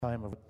time of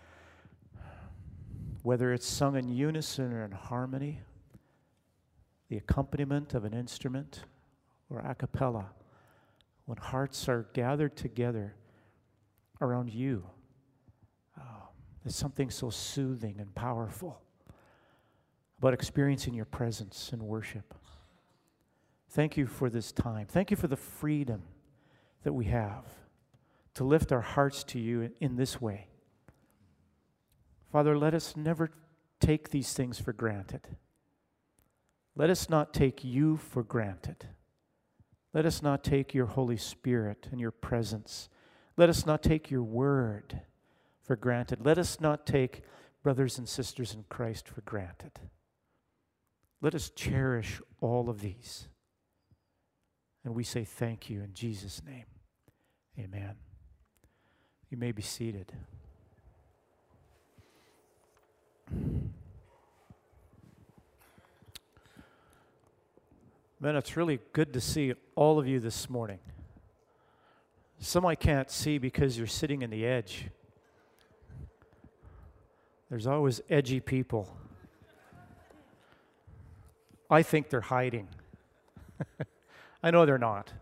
whether it's sung in unison or in harmony, the accompaniment of an instrument or a cappella, when hearts are gathered together around you, there's something so soothing and powerful about experiencing your presence in worship. Thank you for this time. Thank you for the freedom that we have to lift our hearts to you in this way. Father, let us never take these things for granted. Let us not take you for granted. Let us not take your Holy Spirit and your presence. Let us not take your word for granted. Let us not take brothers and sisters in Christ for granted. Let us cherish all of these. And we say thank you in Jesus' name. Amen. You may be seated. Man, it's really good to see all of you this morning. Some I can't see because you're sitting in the edge. There's always edgy people. I think they're hiding. I know they're not.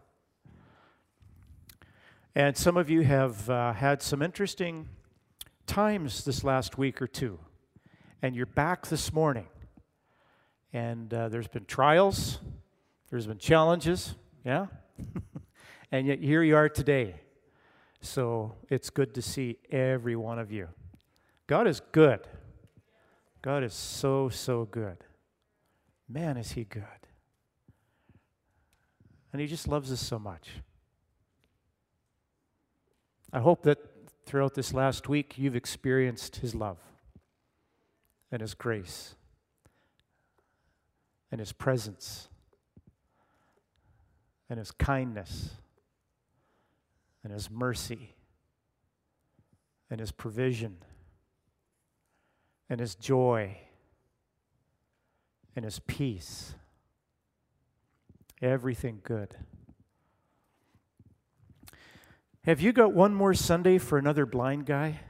And some of you have had some interesting times this last week or two. And you're back this morning. And there's been trials. There's been challenges. Yeah? And yet here you are today. So it's good to see every one of you. God is good. God is so, so good. Man, is He good. And He just loves us so much. I hope that throughout this last week you've experienced His love and His grace and His presence and His kindness and His mercy and His provision and His joy and His peace. Everything good. Have you got one more Sunday for another blind guy?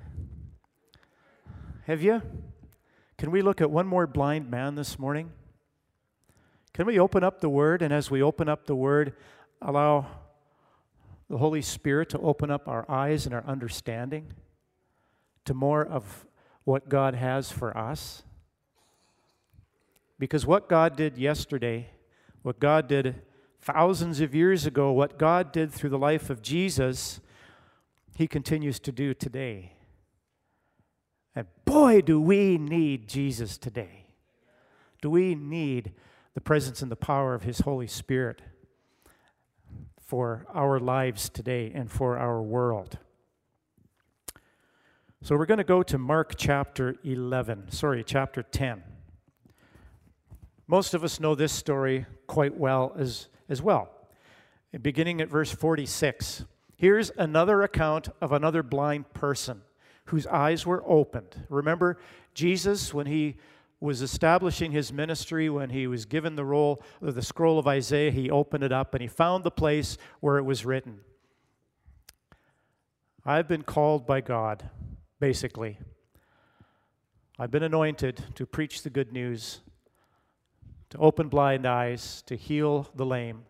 Have you? Can we look at one more blind man this morning? Can we open up the Word, and as we open up the Word, allow the Holy Spirit to open up our eyes and our understanding to more of what God has for us? Because what God did yesterday, what God did thousands of years ago, what God did through the life of Jesus, He continues to do today. And boy, do we need Jesus today. Do we need the presence and the power of His Holy Spirit for our lives today and for our world. So we're going to go to Mark chapter 10. Most of us know this story quite well as well. Beginning at verse 46, here's another account of another blind person whose eyes were opened. Remember, Jesus, when He was establishing His ministry, when He was given the role of the scroll of Isaiah, He opened it up and He found the place where it was written. I've been called by God, basically. I've been anointed to preach the good news, to open blind eyes, to heal the lame,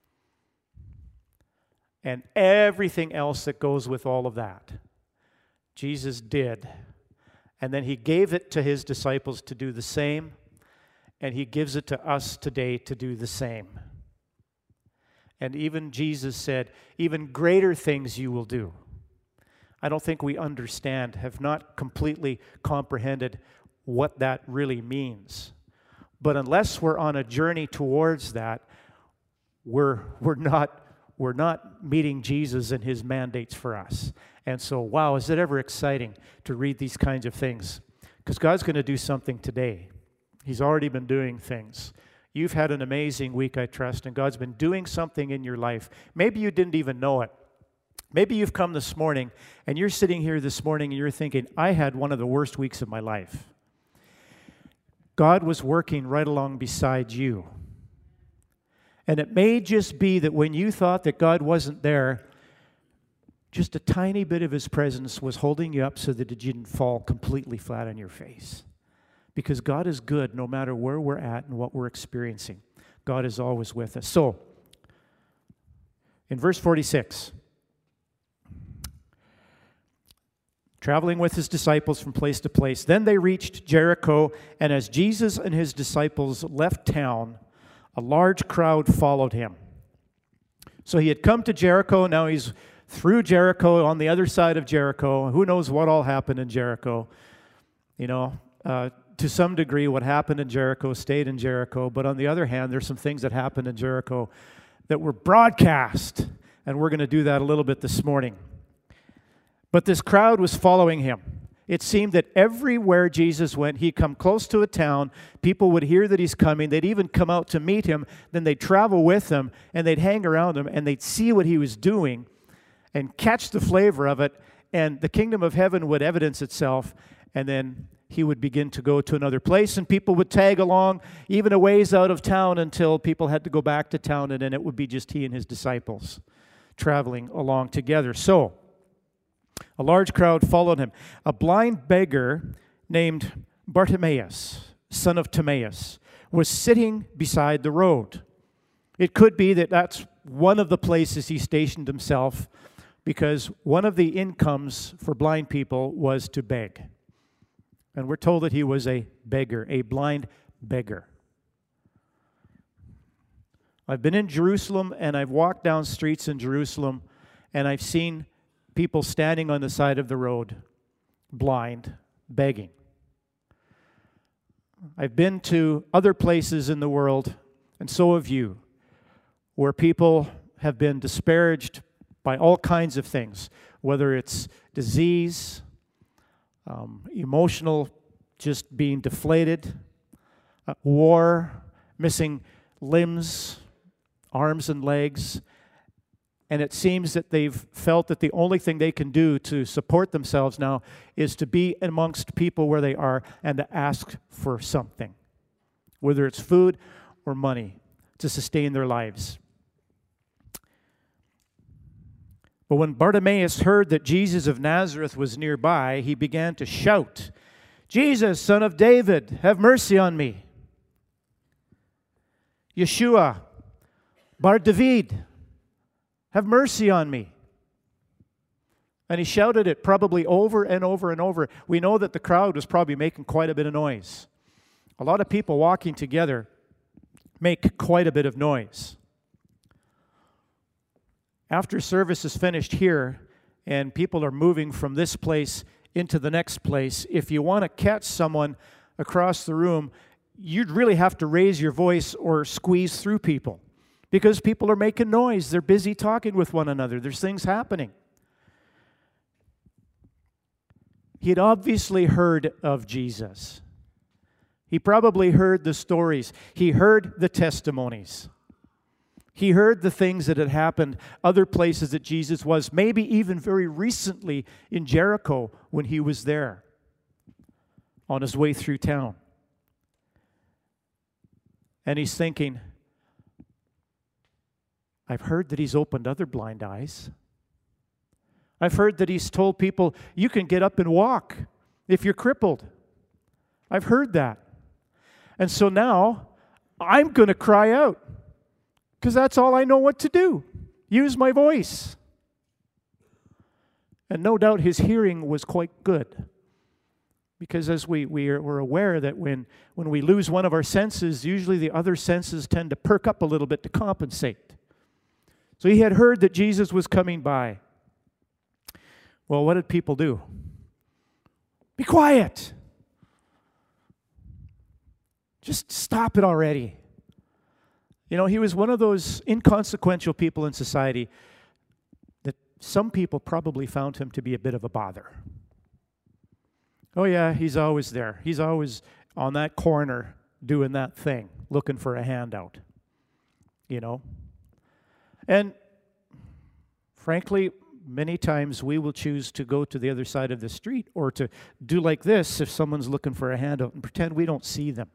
and everything else that goes with all of that. Jesus did. And then He gave it to His disciples to do the same, and He gives it to us today to do the same. And even Jesus said, even greater things you will do. I don't think we understand, have not completely comprehended what that really means. But unless we're on a journey towards that, we're not meeting Jesus and His mandates for us. And so, wow, is it ever exciting to read these kinds of things? Because God's going to do something today. He's already been doing things. You've had an amazing week, I trust, and God's been doing something in your life. Maybe you didn't even know it. Maybe you've come this morning, and you're sitting here this morning, and you're thinking, I had one of the worst weeks of my life. God was working right along beside you. And it may just be that when you thought that God wasn't there, just a tiny bit of his presence was holding you up so that you didn't fall completely flat on your face. Because God is good no matter where we're at and what we're experiencing. God is always with us. So, in verse 46, traveling with his disciples from place to place, then they reached Jericho, and as Jesus and his disciples left town, a large crowd followed him. So he had come to Jericho, now he's through Jericho, on the other side of Jericho. Who knows what all happened in Jericho? You know, to some degree, what happened in Jericho stayed in Jericho, but on the other hand, there's some things that happened in Jericho that were broadcast, and we're going to do that a little bit this morning. But this crowd was following him. It seemed that everywhere Jesus went, he'd come close to a town, people would hear that he's coming, they'd even come out to meet him, then they'd travel with him, and they'd hang around him, and they'd see what he was doing, and catch the flavor of it, and the kingdom of heaven would evidence itself, and then he would begin to go to another place, and people would tag along even a ways out of town until people had to go back to town, and then it would be just he and his disciples traveling along together. So, a large crowd followed him. A blind beggar named Bartimaeus, son of Timaeus, was sitting beside the road. It could be that that's one of the places he stationed himself, because one of the incomes for blind people was to beg. And we're told that he was a beggar, a blind beggar. I've been in Jerusalem, and I've walked down streets in Jerusalem, and I've seen people standing on the side of the road, blind, begging. I've been to other places in the world, and so have you, where people have been disparaged by all kinds of things, whether it's disease, emotional, just being deflated, war, missing limbs, arms and legs. And it seems that they've felt that the only thing they can do to support themselves now is to be amongst people where they are and to ask for something, whether it's food or money, to sustain their lives. But when Bartimaeus heard that Jesus of Nazareth was nearby, he began to shout, "Jesus, son of David, have mercy on me. Yeshua, Bar David, have mercy on me." And he shouted it probably over and over and over. We know that the crowd was probably making quite a bit of noise. A lot of people walking together make quite a bit of noise. After service is finished here and people are moving from this place into the next place, if you want to catch someone across the room, you'd really have to raise your voice or squeeze through people, because people are making noise. They're busy talking with one another. There's things happening. He had obviously heard of Jesus. He probably heard the stories. He heard the testimonies. He heard the things that had happened other places that Jesus was, maybe even very recently in Jericho when he was there on his way through town. And he's thinking, I've heard that he's opened other blind eyes. I've heard that he's told people, you can get up and walk if you're crippled. I've heard that. And so now I'm going to cry out, because that's all I know what to do. Use my voice. And no doubt his hearing was quite good. Because as we're aware that when we lose one of our senses, usually the other senses tend to perk up a little bit to compensate. So he had heard that Jesus was coming by. Well, what did people do? Be quiet. Just stop it already. You know, he was one of those inconsequential people in society that some people probably found him to be a bit of a bother. Oh yeah, he's always there. He's always on that corner doing that thing, looking for a handout. You know? And frankly, many times we will choose to go to the other side of the street or to do like this if someone's looking for a handout and pretend we don't see them.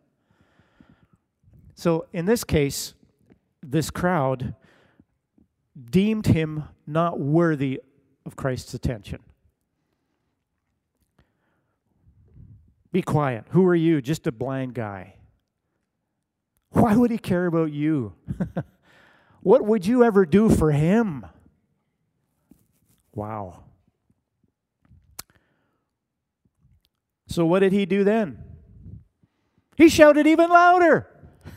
So in this case, this crowd deemed him not worthy of Christ's attention. Be quiet. Who are you? Just a blind guy. Why would he care about you? What would you ever do for him? Wow. So what did he do then? He shouted even louder.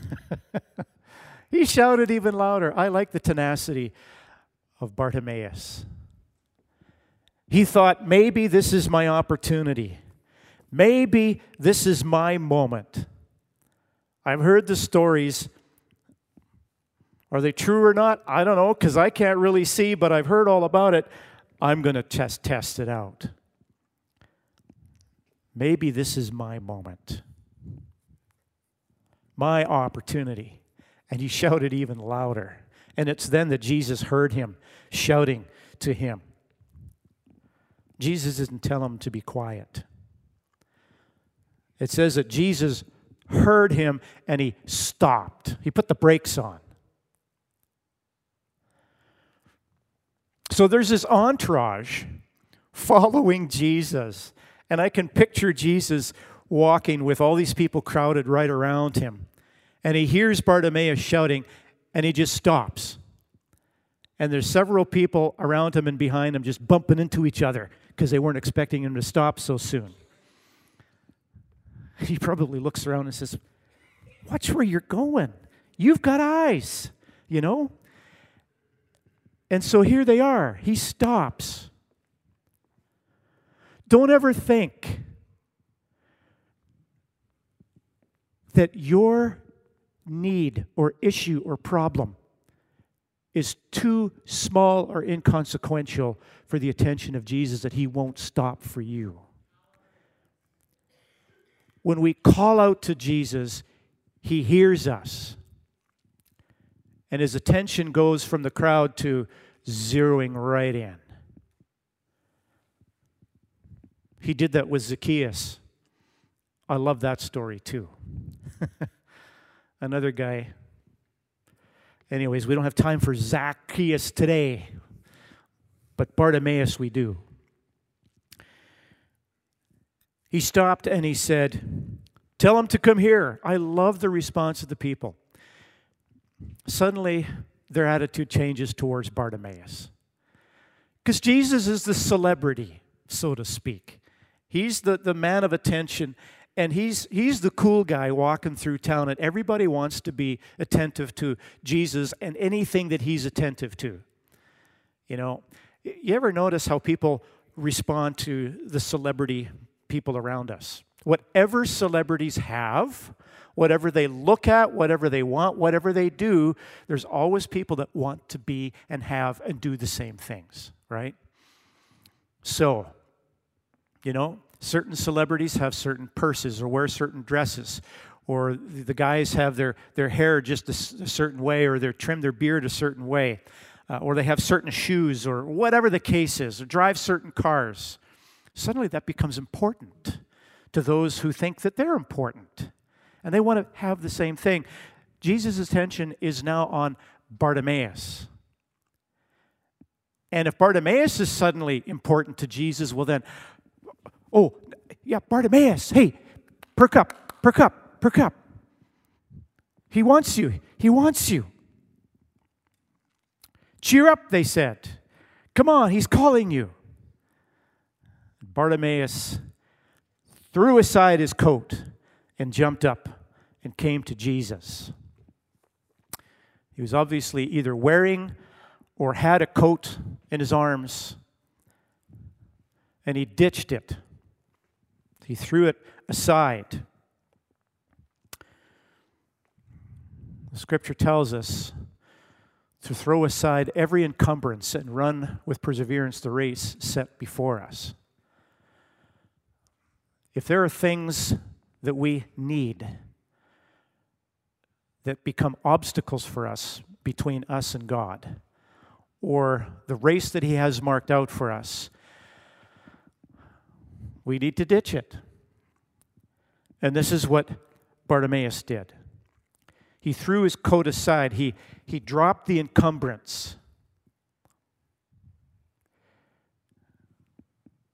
He shouted even louder. I like the tenacity of Bartimaeus. He thought, maybe this is my opportunity. Maybe this is my moment. I've heard the stories. Are they true or not? I don't know, because I can't really see, but I've heard all about it. I'm going to test it out. Maybe this is my moment. My opportunity. And he shouted even louder. And it's then that Jesus heard him shouting to him. Jesus didn't tell him to be quiet. It says that Jesus heard him and he stopped. He put the brakes on. So there's this entourage following Jesus. And I can picture Jesus walking with all these people crowded right around him. And he hears Bartimaeus shouting, and he just stops. And there's several people around him and behind him just bumping into each other because they weren't expecting him to stop so soon. He probably looks around and says, watch where you're going. You've got eyes, you know? And so here they are. He stops. Don't ever think that your need or issue or problem is too small or inconsequential for the attention of Jesus that he won't stop for you. When we call out to Jesus, he hears us. And his attention goes from the crowd to zeroing right in. He did that with Zacchaeus. I love that story too. Another guy. Anyways, we don't have time for Zacchaeus today, but Bartimaeus we do. He stopped and he said, tell him to come here. I love the response of the people. Suddenly, their attitude changes towards Bartimaeus. Because Jesus is the celebrity, so to speak. He's the man of attention. And he's the cool guy walking through town, and everybody wants to be attentive to Jesus and anything that he's attentive to. You know, you ever notice how people respond to the celebrity people around us? Whatever celebrities have, whatever they look at, whatever they want, whatever they do, there's always people that want to be and have and do the same things, right? So, you know, certain celebrities have certain purses or wear certain dresses, or the guys have their hair just a certain way, or they trim their beard a certain way, or they have certain shoes, or whatever the case is, or drive certain cars. Suddenly that becomes important to those who think that they're important, and they want to have the same thing. Jesus' attention is now on Bartimaeus. And if Bartimaeus is suddenly important to Jesus, well then, oh, yeah, Bartimaeus, hey, perk up, perk up, perk up. He wants you. He wants you. Cheer up, they said. Come on, he's calling you. Bartimaeus threw aside his coat and jumped up and came to Jesus. He was obviously either wearing or had a coat in his arms, and he ditched it. He threw it aside. The scripture tells us to throw aside every encumbrance and run with perseverance the race set before us. If there are things that we need that become obstacles for us between us and God, or the race that he has marked out for us, we need to ditch it. And this is what Bartimaeus did. He threw his coat aside. He dropped the encumbrance.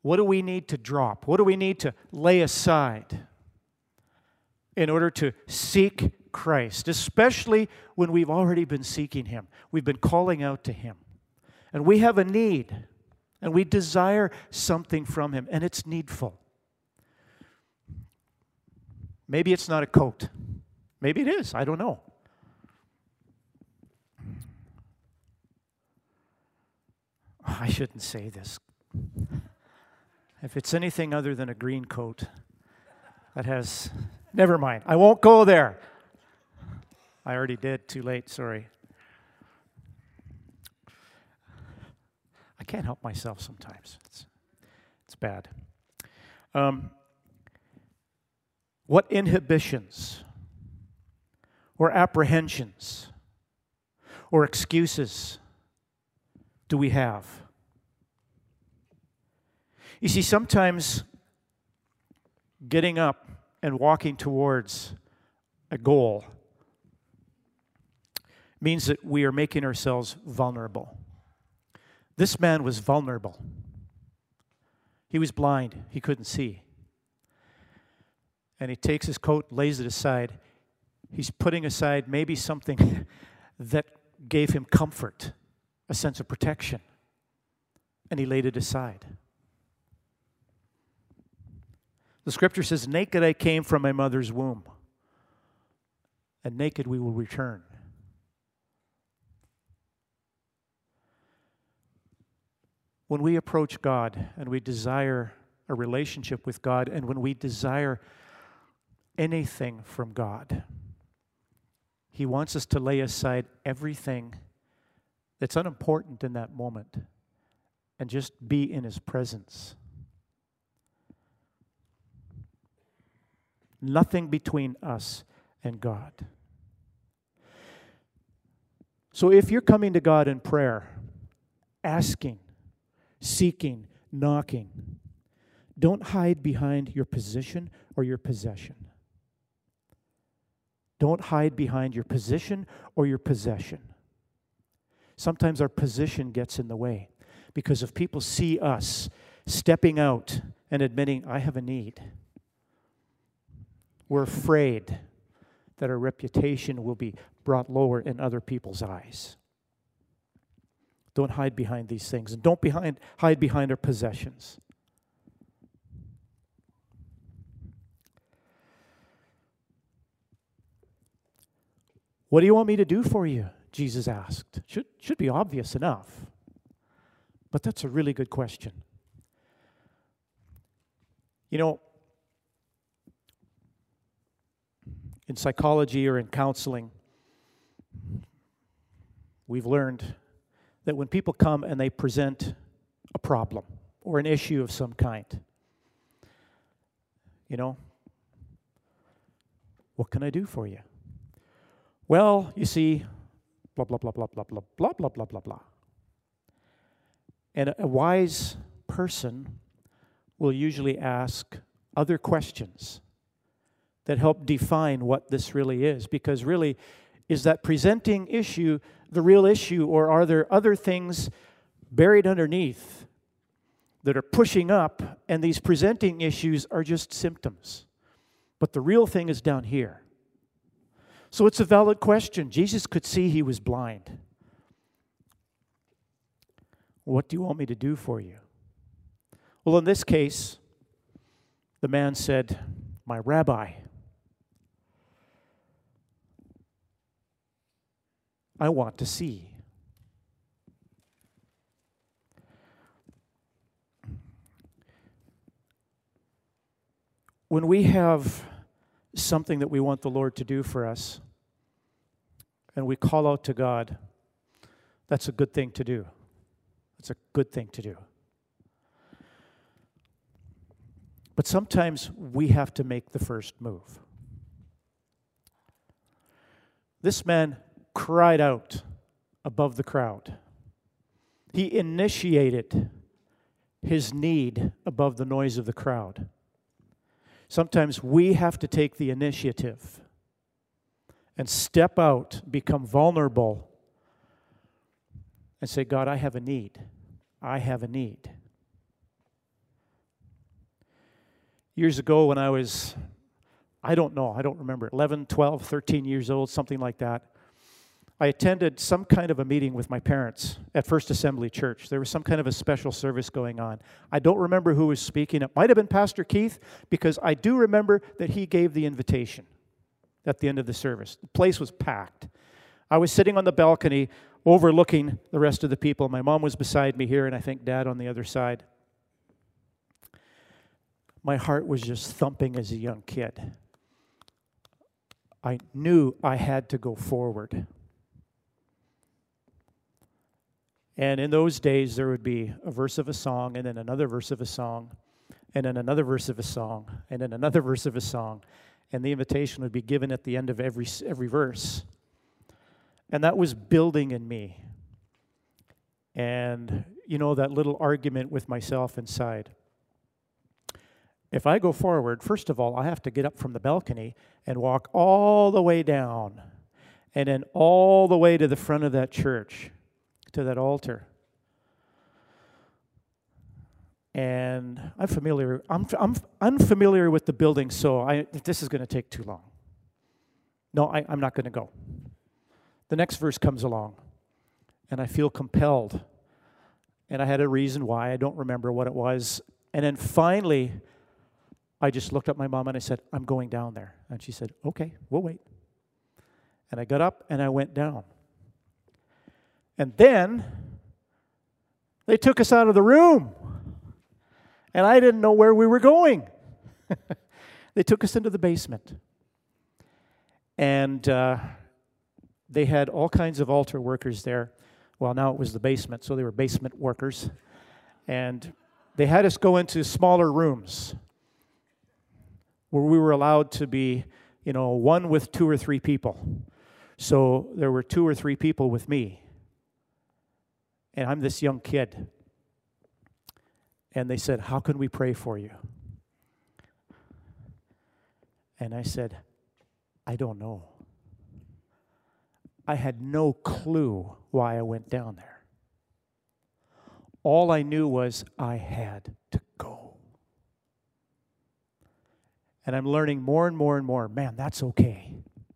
What do we need to drop? What do we need to lay aside in order to seek Christ, especially when we've already been seeking Him? We've been calling out to Him. And we have a need, and we desire something from Him, and it's needful. Maybe it's not a coat. Maybe it is. I don't know. I shouldn't say this. If it's anything other than a green coat that has... Never mind. I won't go there. I already did. Too late. Sorry. I can't help myself sometimes. It's bad. What inhibitions or apprehensions or excuses do we have? You see, sometimes getting up and walking towards a goal means that we are making ourselves vulnerable. This man was vulnerable. He was blind. He couldn't see. And he takes his coat, lays it aside. He's putting aside maybe something that gave him comfort, a sense of protection. And he laid it aside. The scripture says, naked I came from my mother's womb, and naked we will return. When we approach God and we desire a relationship with God, and when we desire anything from God, He wants us to lay aside everything that's unimportant in that moment and just be in His presence. Nothing between us and God. So if you're coming to God in prayer, asking, seeking, knocking, don't hide behind your position or your possession. Don't hide behind your position or your possession. Sometimes our position gets in the way because if people see us stepping out and admitting, I have a need, we're afraid that our reputation will be brought lower in other people's eyes. Don't hide behind these things. And don't hide behind our possessions. What do you want me to do for you? Jesus asked. Should be obvious enough. But that's a really good question. You know, in psychology or in counseling, we've learned that when people come and they present a problem or an issue of some kind, you know, what can I do for you? Well, you see, blah, blah, blah, blah, blah, blah, blah, blah, blah, blah, blah. And a wise person will usually ask other questions that help define what this really is. Because really, is that presenting issue the real issue, or are there other things buried underneath that are pushing up, and these presenting issues are just symptoms? But the real thing is down here. So it's a valid question. Jesus could see he was blind. What do you want me to do for you? Well, in this case, the man said, my rabbi, I want to see. When we have something that we want the Lord to do for us, and we call out to God, that's a good thing to do. It's a good thing to do. But sometimes we have to make the first move. This man cried out above the crowd. He initiated his need above the noise of the crowd. Sometimes we have to take the initiative and step out, become vulnerable, and say, God, I have a need. I have a need. years ago when I was, I don't remember, 11, 12, 13 years old, something like that. I attended some kind of a meeting with my parents at First Assembly Church. There was some kind of a special service going on. I don't remember who was speaking. It might have been Pastor Keith, because I do remember that he gave the invitation at the end of the service. The place was packed. I was sitting on the balcony overlooking the rest of the people. My mom was beside me here, and I think Dad on the other side. My heart was just thumping as a young kid. I knew I had to go forward. And in those days, there would be a verse of a song, and then another verse of a song, and then another verse of a song, and then another verse of a song. And the invitation would be given at the end of every verse. And that was building in me. And, you know, that little argument with myself inside. If I go forward, first of all, I have to get up from the balcony and walk all the way down, and then all the way to the front of that church, to that altar. And I'm unfamiliar with the building, so this is going to take too long. No, I'm not going to go. The next verse comes along, and I feel compelled. And I had a reason why. I don't remember what it was. And then finally, I just looked at my mom and I said, I'm going down there. And she said, okay, we'll wait. And I got up and I went down. And then they took us out of the room. And I didn't know where we were going. They took us into the basement. And they had all kinds of altar workers there. Well, now it was the basement, so they were basement workers. And they had us go into smaller rooms where we were allowed to be, you know, one with 2 or 3 people. So there were 2 or 3 people with me. And I'm this young kid. And they said, how can we pray for you? And I said, I don't know. I had no clue why I went down there. All I knew was I had to go. And I'm learning more and more and more, man, that's okay.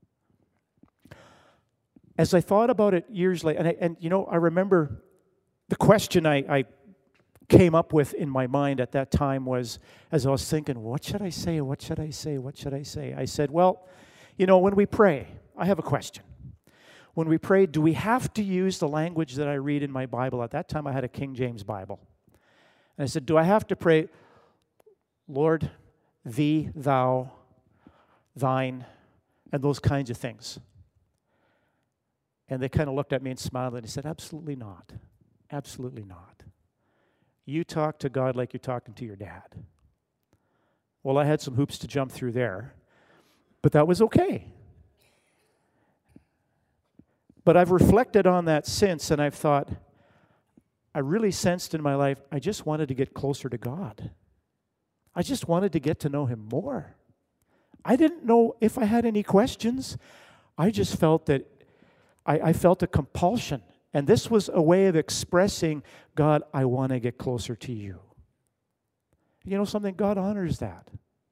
As I thought about it years later, and you know, I remember the question I came up with in my mind at that time was, as I was thinking, what should I say, what should I say, what should I say? I said, well, you know, when we pray, I have a question. When we pray, do we have to use the language that I read in my Bible? At that time, I had a King James Bible. And I said, do I have to pray, Lord, thee, thou, thine, and those kinds of things? And they kind of looked at me and smiled, and they said, absolutely not. Absolutely not. You talk to God like you're talking to your dad. Well, I had some hoops to jump through there, but that was okay. But I've reflected on that since, and I've thought, I really sensed in my life, I just wanted to get closer to God. I just wanted to get to know Him more. I didn't know if I had any questions. I just felt that I felt a compulsion. And this was a way of expressing, God, I want to get closer to you. You know something? God honors that.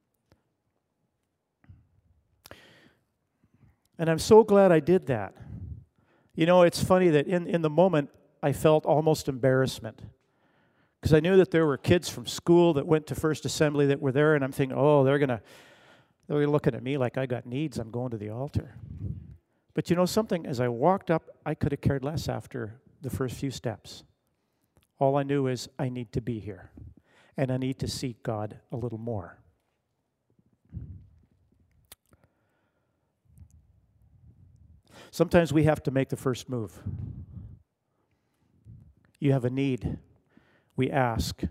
And I'm so glad I did that. You know, it's funny that in the moment, I felt almost embarrassment. Because I knew that there were kids from school that went to First Assembly that were there, and I'm thinking, oh, they're looking at me like I got needs. I'm going to the altar. But you know something? As I walked up, I could have cared less after the first few steps. All I knew is I need to be here, and I need to seek God a little more. Sometimes we have to make the first move. You have a need. We ask.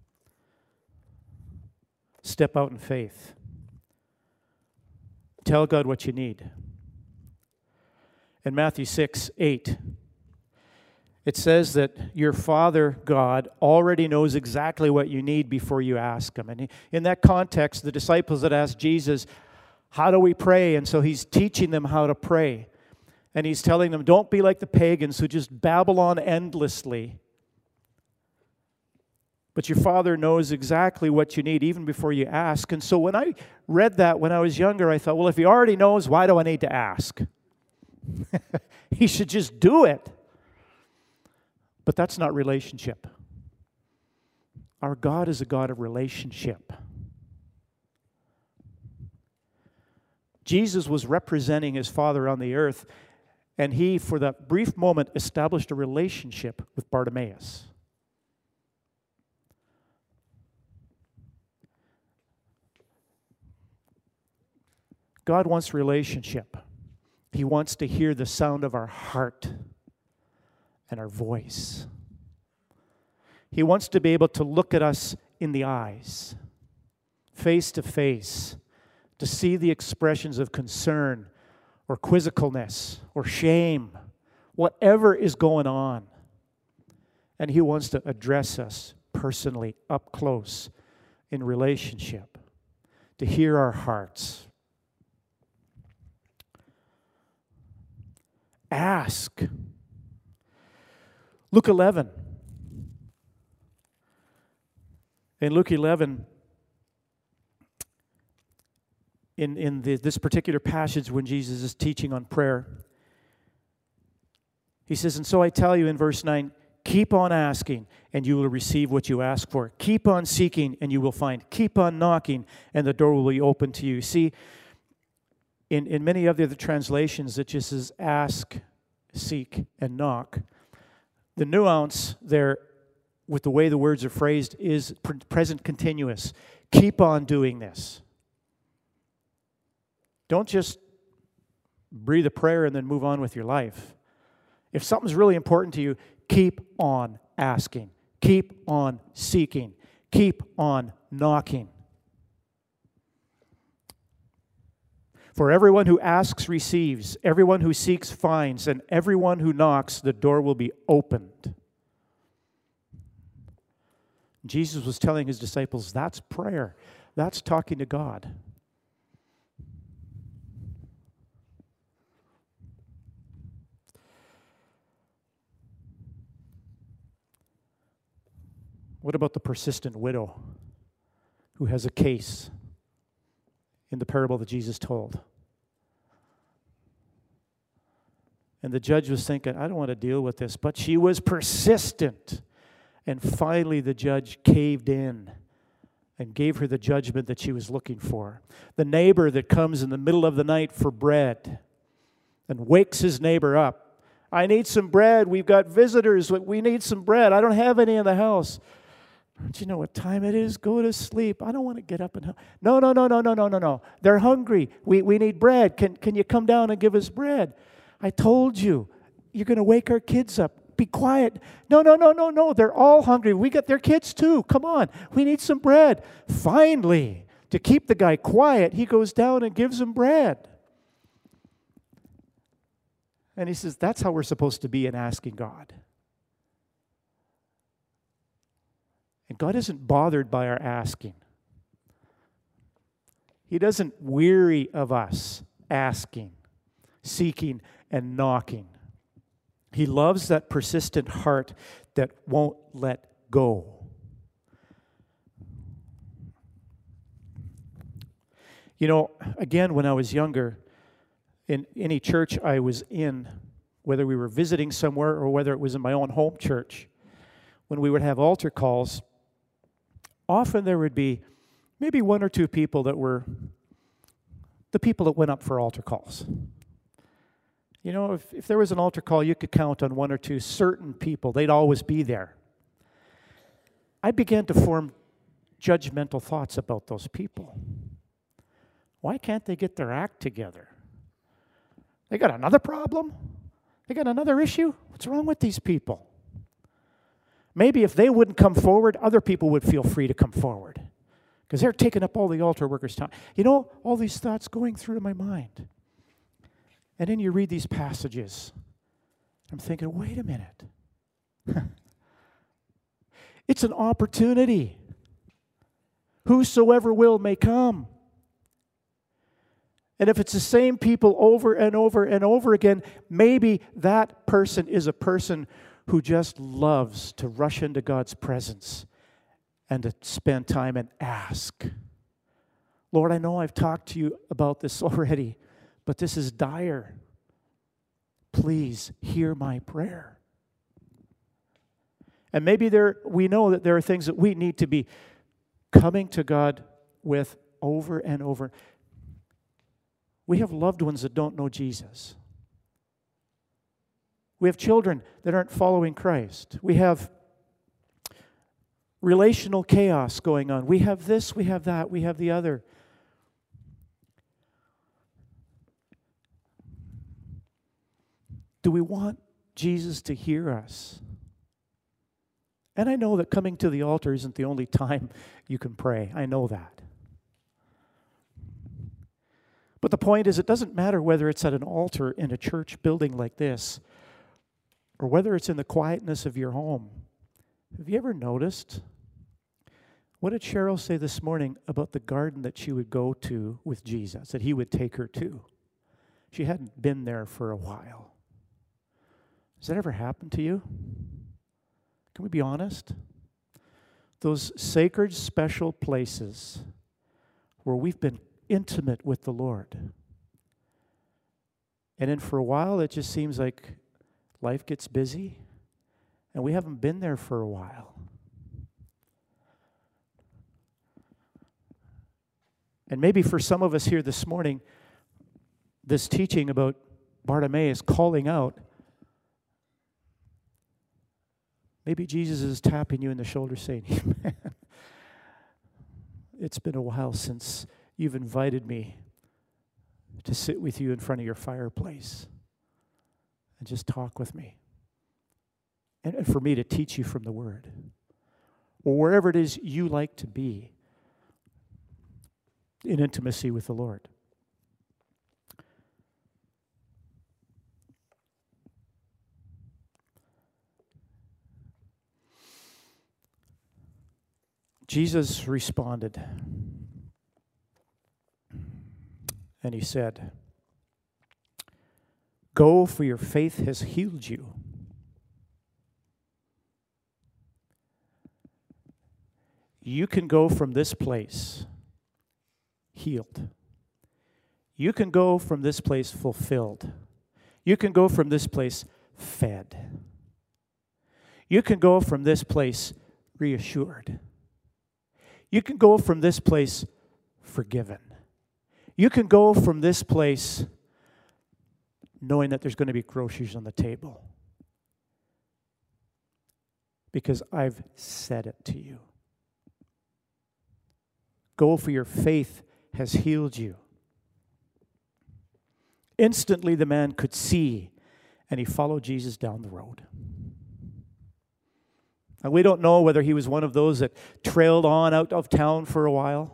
Step out in faith. Tell God what you need. In Matthew 6:8, it says that your Father God already knows exactly what you need before you ask Him. And in that context, the disciples had asked Jesus, how do we pray? And so He's teaching them how to pray. And He's telling them, don't be like the pagans who just babble on endlessly. But your Father knows exactly what you need even before you ask. And so when I read that when I was younger, I thought, well, if He already knows, why do I need to ask? He should just do it. But that's not relationship. Our God is a God of relationship. Jesus was representing His Father on the earth, and He, for that brief moment, established a relationship with Bartimaeus. God wants relationship. He wants to hear the sound of our heart and our voice. He wants to be able to look at us in the eyes, face to face, to see the expressions of concern or quizzicalness or shame, whatever is going on. And He wants to address us personally, up close, in relationship, to hear our hearts. Ask. Luke 11. In Luke 11, in this particular passage when Jesus is teaching on prayer, He says, and so I tell you in verse 9, keep on asking and you will receive what you ask for. Keep on seeking and you will find. Keep on knocking and the door will be open to you. See, in many of the other translations, it just says ask, seek, and knock. The nuance there with the way the words are phrased is present continuous. Keep on doing this. Don't just breathe a prayer and then move on with your life. If something's really important to you, keep on asking. Keep on seeking. Keep on knocking. For everyone who asks receives, everyone who seeks finds, and everyone who knocks, the door will be opened. Jesus was telling His disciples, that's prayer. That's talking to God. What about the persistent widow who has a case in the parable that Jesus told? And the judge was thinking, I don't want to deal with this, but she was persistent. And finally the judge caved in and gave her the judgment that she was looking for. The neighbor that comes in the middle of the night for bread and wakes his neighbor up. I need some bread. We've got visitors. We need some bread. I don't have any in the house. Don't you know what time it is? Go to sleep. I don't want to get up and help. No. They're hungry. We need bread. Can you come down and give us bread? I told you, you're going to wake our kids up. Be quiet. No. They're all hungry. We got their kids too. Come on. We need some bread. Finally, to keep the guy quiet, he goes down and gives him bread. And he says, that's how we're supposed to be in asking God. And God isn't bothered by our asking. He doesn't weary of us asking, seeking, and knocking. He loves that persistent heart that won't let go. You know, again, when I was younger, in any church I was in, whether we were visiting somewhere or whether it was in my own home church, when we would have altar calls, often there would be maybe one or two people that were the people that went up for altar calls. You know, if there was an altar call, you could count on one or two certain people. They'd always be there. I began to form judgmental thoughts about those people. Why can't they get their act together? They got another problem? They got another issue? What's wrong with these people? Maybe if they wouldn't come forward, other people would feel free to come forward because they're taking up all the altar workers' time. You know, all these thoughts going through my mind. And then you read these passages. I'm thinking, wait a minute. It's an opportunity. Whosoever will may come. And if it's the same people over and over and over again, maybe that person is a person who just loves to rush into God's presence and to spend time and ask. Lord, I know I've talked to you about this already, but this is dire. Please hear my prayer. And maybe we know that there are things that we need to be coming to God with over and over. We have loved ones that don't know Jesus. We have children that aren't following Christ. We have relational chaos going on. We have this, we have that, we have the other. Do we want Jesus to hear us? And I know that coming to the altar isn't the only time you can pray. I know that. But the point is, it doesn't matter whether it's at an altar in a church building like this or whether it's in the quietness of your home. Have you ever noticed? What did Cheryl say this morning about the garden that she would go to with Jesus, that he would take her to? She hadn't been there for a while. Has that ever happened to you? Can we be honest? Those sacred, special places where we've been intimate with the Lord. And then for a while, it just seems like life gets busy, and we haven't been there for a while. And maybe for some of us here this morning, this teaching about Bartimaeus calling out, maybe Jesus is tapping you in the shoulder saying, man, it's been a while since you've invited me to sit with you in front of your fireplace and just talk with me. And for me to teach you from the Word. Or wherever it is you like to be in intimacy with the Lord. Jesus responded, and he said, "Go, for your faith has healed you." You can go from this place healed. You can go from this place fulfilled. You can go from this place fed. You can go from this place reassured. You can go from this place forgiven. You can go from this place knowing that there's going to be groceries on the table. Because I've said it to you. Go, for your faith has healed you. Instantly the man could see, and he followed Jesus down the road. And we don't know whether he was one of those that trailed on out of town for a while.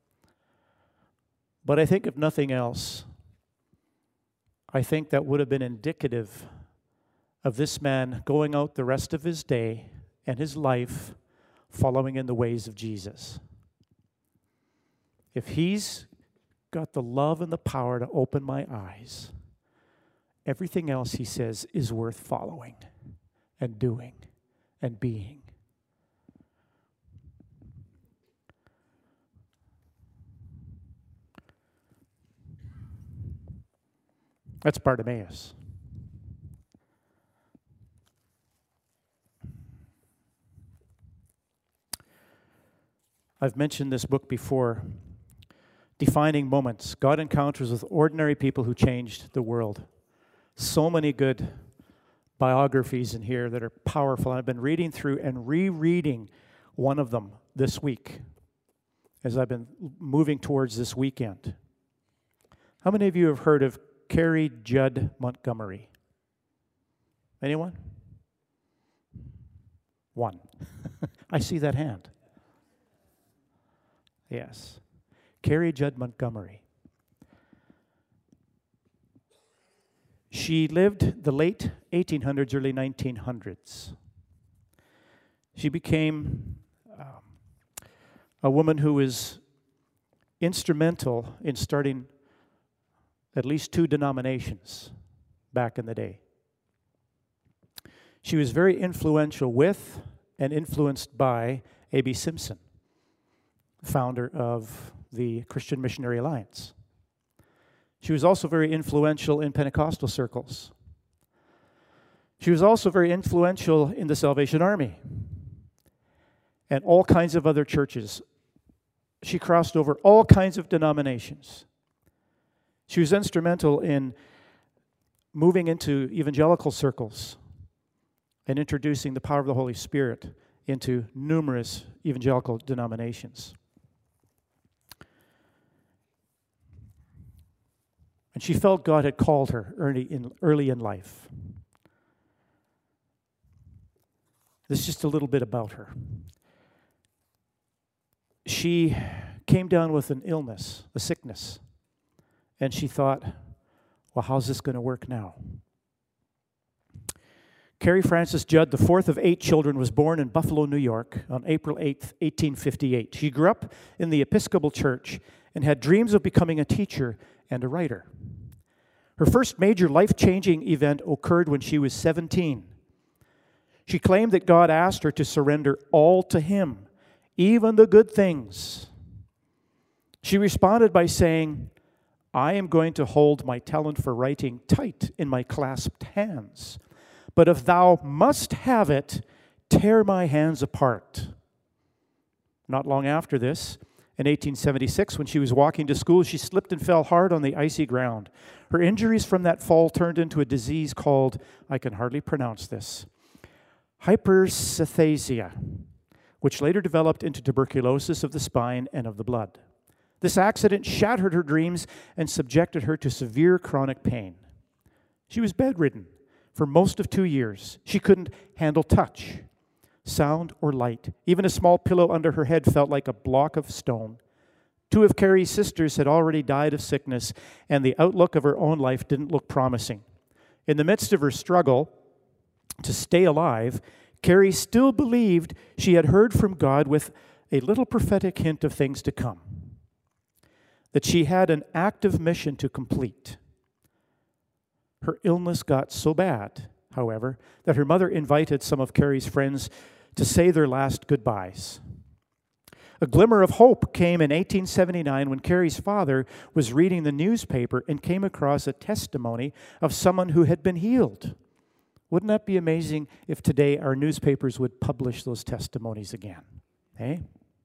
But I think if nothing else, I think that would have been indicative of this man going out the rest of his day and his life following in the ways of Jesus. If he's got the love and the power to open my eyes, everything else, he says, is worth following and doing and being. That's Bartimaeus. I've mentioned this book before, Defining Moments. God encounters with ordinary people who changed the world. So many good biographies in here that are powerful. I've been reading through and rereading one of them this week as I've been moving towards this weekend. How many of you have heard of Carrie Judd Montgomery? Anyone? One. I see that hand. Yes. Carrie Judd Montgomery. She lived the late 1800s, early 1900s. She became a woman who was instrumental in starting at least 2 denominations back in the day. She was very influential with and influenced by A.B. Simpson, founder of the Christian Missionary Alliance. She was also very influential in Pentecostal circles. She was also very influential in the Salvation Army and all kinds of other churches. She crossed over all kinds of denominations. She was instrumental in moving into evangelical circles and introducing the power of the Holy Spirit into numerous evangelical denominations. And she felt God had called her early in life. This is just a little bit about her. She came down with an illness, a sickness, and she thought, well, how's this going to work now? Carrie Frances Judd, the fourth of 8 children, was born in Buffalo, New York on April 8th, 1858. She grew up in the Episcopal Church and had dreams of becoming a teacher and a writer. Her first major life-changing event occurred when she was 17. She claimed that God asked her to surrender all to Him, even the good things. She responded by saying, I am going to hold my talent for writing tight in my clasped hands. But if thou must have it, tear my hands apart. Not long after this, in 1876, when she was walking to school, she slipped and fell hard on the icy ground. Her injuries from that fall turned into a disease called, I can hardly pronounce this, hypersesthesia, which later developed into tuberculosis of the spine and of the blood. This accident shattered her dreams and subjected her to severe chronic pain. She was bedridden for most of 2 years. She couldn't handle touch, sound, or light. Even a small pillow under her head felt like a block of stone. 2 of Carrie's sisters had already died of sickness, and the outlook of her own life didn't look promising. In the midst of her struggle to stay alive, Carrie still believed she had heard from God with a little prophetic hint of things to come, that she had an active mission to complete. Her illness got so bad, however, that her mother invited some of Carrie's friends to say their last goodbyes. A glimmer of hope came in 1879 when Carrie's father was reading the newspaper and came across a testimony of someone who had been healed. Wouldn't that be amazing if today our newspapers would publish those testimonies again? Eh?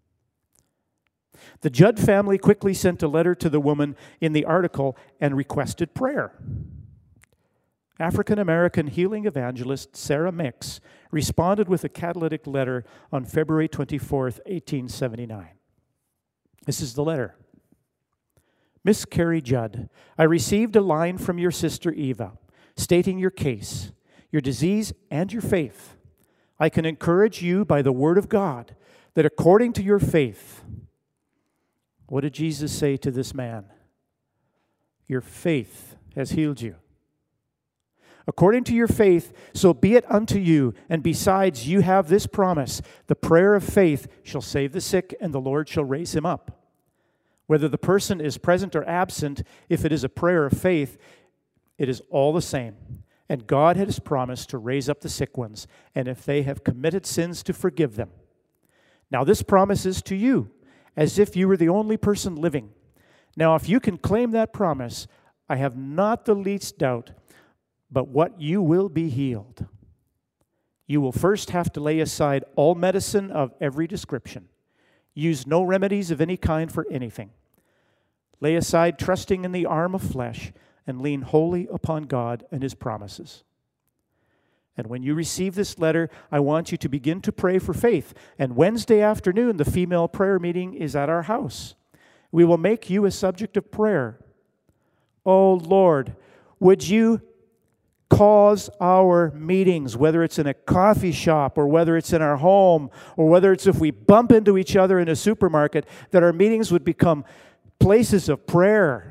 The Judd family quickly sent a letter to the woman in the article and requested prayer. African-American healing evangelist Sarah Mix responded with a catalytic letter on February 24th, 1879. This is the letter. Miss Carrie Judd, I received a line from your sister Eva stating your case, your disease, and your faith. I can encourage you by the word of God that according to your faith, what did Jesus say to this man? Your faith has healed you. According to your faith, so be it unto you. And besides, you have this promise, the prayer of faith shall save the sick, and the Lord shall raise him up. Whether the person is present or absent, if it is a prayer of faith, it is all the same. And God has promised to raise up the sick ones, and if they have committed sins, to forgive them. Now this promise is to you, as if you were the only person living. Now if you can claim that promise, I have not the least doubt but what you will be healed. You will first have to lay aside all medicine of every description. Use no remedies of any kind for anything. Lay aside trusting in the arm of flesh and lean wholly upon God and His promises. And when you receive this letter, I want you to begin to pray for faith. And Wednesday afternoon, the female prayer meeting is at our house. We will make you a subject of prayer. Oh Lord, would you cause our meetings, whether it's in a coffee shop or whether it's in our home or whether it's if we bump into each other in a supermarket, that our meetings would become places of prayer.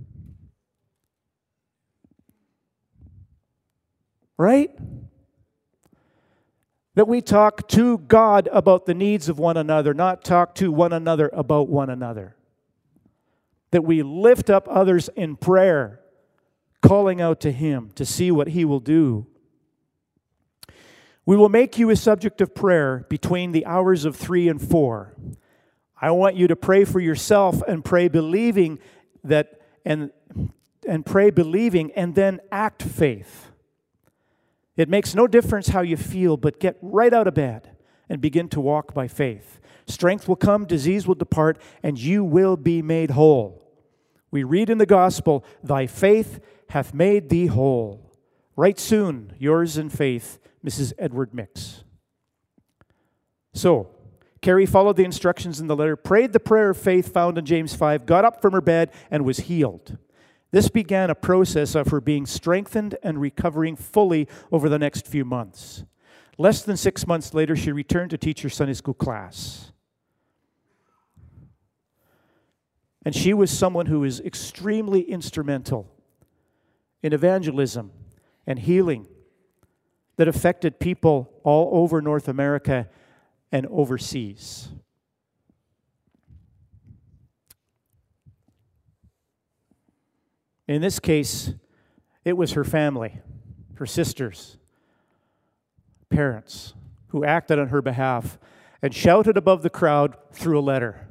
Right? That we talk to God about the needs of one another, not talk to one another about one another. That we lift up others in prayer, calling out to Him to see what He will do. We will make you a subject of prayer between the hours of 3 and 4. I want you to pray for yourself and pray believing that and pray believing and then act faith. It makes no difference how you feel, but get right out of bed and begin to walk by faith. Strength will come, disease will depart, and you will be made whole. We read in the gospel, thy faith hath made thee whole. Right soon, yours in faith, Mrs. Edward Mix. So, Carrie followed the instructions in the letter, prayed the prayer of faith found in James 5, got up from her bed, and was healed. This began a process of her being strengthened and recovering fully over the next few months. Less than 6 months later, she returned to teach her Sunday school class. And she was someone who was extremely instrumental in evangelism and healing that affected people all over North America and overseas. In this case, it was her family, her sisters, parents, who acted on her behalf and shouted above the crowd through a letter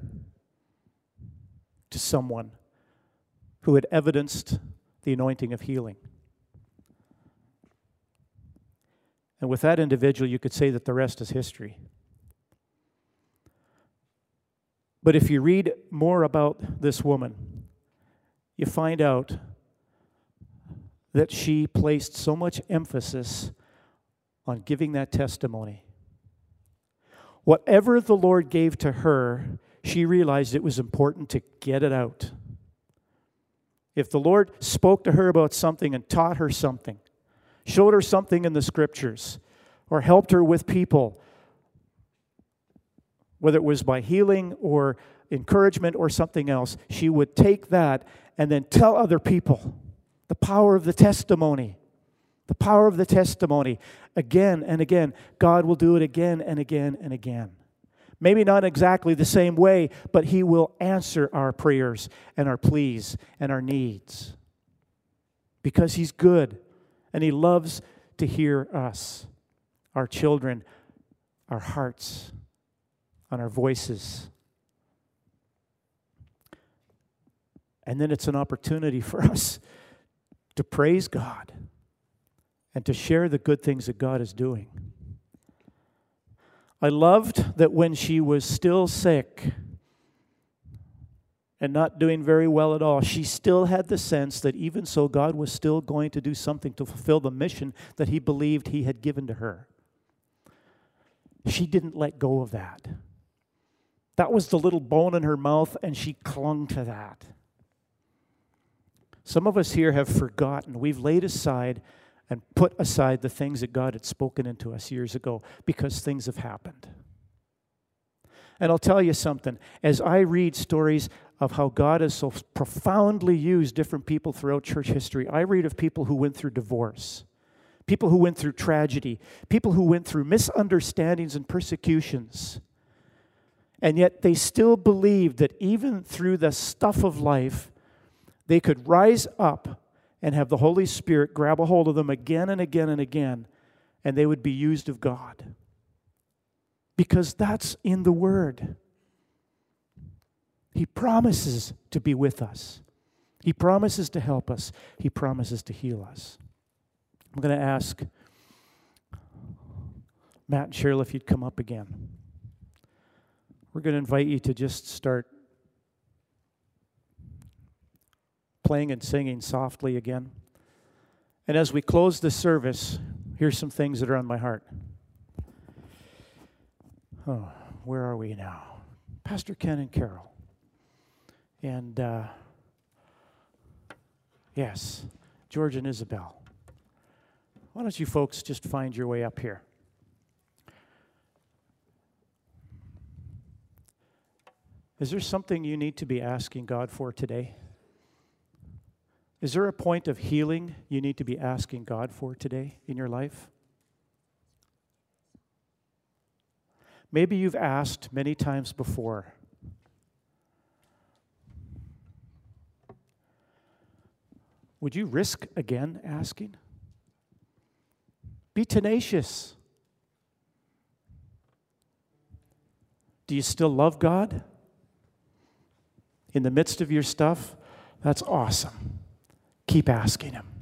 to someone who had evidenced the anointing of healing. And with that individual, you could say that the rest is history. But if you read more about this woman, you find out that she placed so much emphasis on giving that testimony. Whatever the Lord gave to her, she realized it was important to get it out. If the Lord spoke to her about something and taught her something, showed her something in the Scriptures, or helped her with people, whether it was by healing or encouragement or something else, she would take that and then tell other people the power of the testimony. The power of the testimony. Again and again. God will do it again and again and again. Maybe not exactly the same way, but He will answer our prayers and our pleas and our needs. Because He's good and He loves to hear us, our children, our hearts, and our voices. And then it's an opportunity for us to praise God and to share the good things that God is doing. I loved that when she was still sick and not doing very well at all, she still had the sense that even so, God was still going to do something to fulfill the mission that He believed He had given to her. She didn't let go of that. That was the little bone in her mouth, and she clung to that. Some of us here have forgotten. We've laid aside and put aside the things that God had spoken into us years ago because things have happened. And I'll tell you something. As I read stories of how God has so profoundly used different people throughout church history, I read of people who went through divorce, people who went through tragedy, people who went through misunderstandings and persecutions. And yet they still believed that even through the stuff of life, they could rise up and have the Holy Spirit grab a hold of them again and again and again, and they would be used of God. Because that's in the Word. He promises to be with us. He promises to help us. He promises to heal us. I'm going to ask Matt and Cheryl if you'd come up again. We're going to invite you to just start playing and singing softly again. And as we close the service, here's some things that are on my heart. Oh, where are we now? Pastor Ken and Carol. And, yes, George and Isabel. Why don't you folks just find your way up here? Is there something you need to be asking God for today? Is there a point of healing you need to be asking God for today in your life? Maybe you've asked many times before. Would you risk again asking? Be tenacious. Do you still love God? In the midst of your stuff? That's awesome. Keep asking Him.